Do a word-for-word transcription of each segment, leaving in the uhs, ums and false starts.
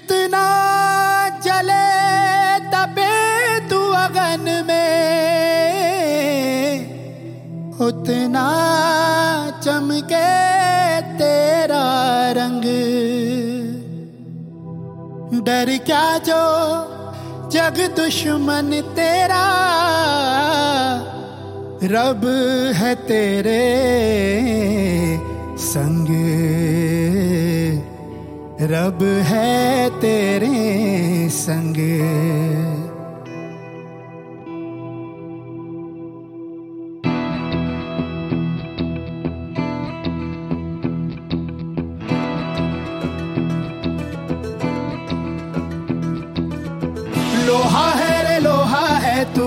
जितना जले तपे तू अगन में, उतना चमके तेरा रंग। डर क्या जो जग दुश्मन तेरा, रब है तेरे संग, रब है तेरे संग। लोहा है रे लोहा है तू,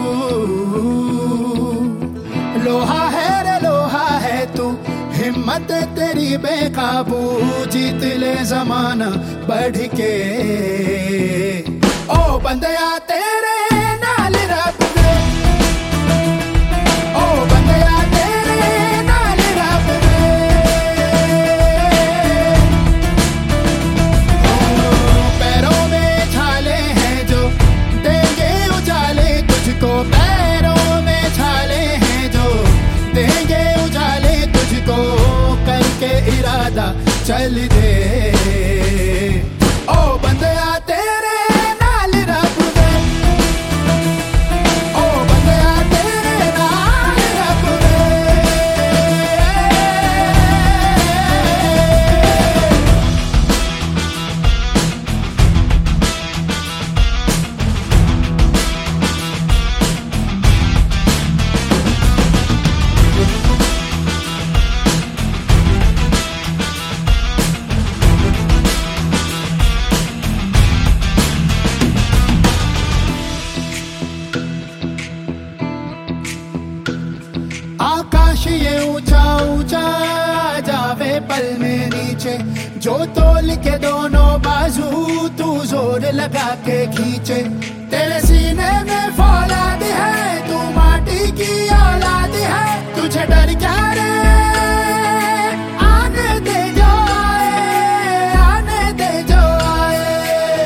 लोहा है रे लोहा है तू, हिम्मत तेरी बेकाबू, जीत ले जमाना बढ़ के। ओ बंदया तेरे नाल रब दे, ओ बंदया तेरे नाल रब दे। ओ पैरों में छाले हैं जो देंगे उजाले तुझको, पैरों में छाले हैं जो देंगे उजाले तुझको, करके इरादा चल दे। ओ बंदया तेरे नाल रब दे, ओ बंदया तेरे नाल रब दे। आकाश ये ऊंचा ऊंचा जावे पल में नीचे, जो तोल के दोनों बाजू तू जोर लगा के खींचे। तेरे सीने में फौलाद है, तू माटी की औलाद है, तुझे डर क्या रे, आने दे जो आए, आने दे जो आए।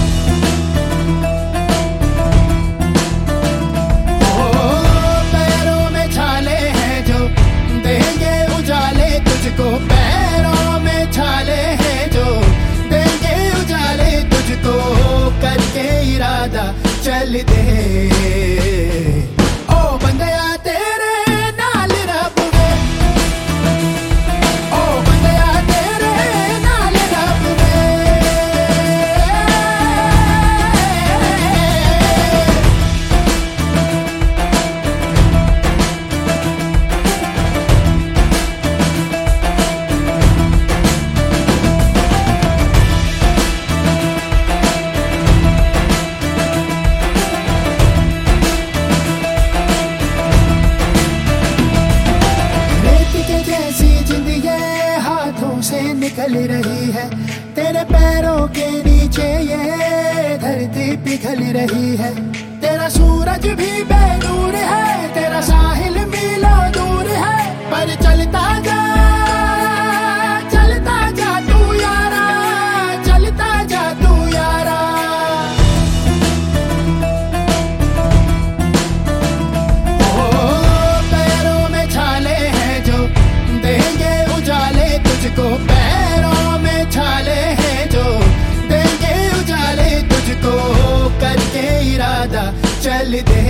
ओ पैरों में छाले हैं जो देंगे उजाले तुझको, पैरों में छाले हैं जो देंगे उजाले तुझको, करके इरादा चल दे। ओ बंदया तेरे नाल रब दे, ओ बंदया तेरे नाल रब दे। से निकल रही है तेरे पैरों के नीचे, ये धरती पिघल रही है। तेरा सूरज भी बेनूर है, तेरा साहिल मीलों दूर है, पर चलता जा चलता जा तू यारा, चलता जा तू यारा। ओ पैरों में छाले हैं जो देंगे उजाले तुझको, पैरों में छाले हैं जो देंगे उजाले तुझको, करके इरादा चल दे।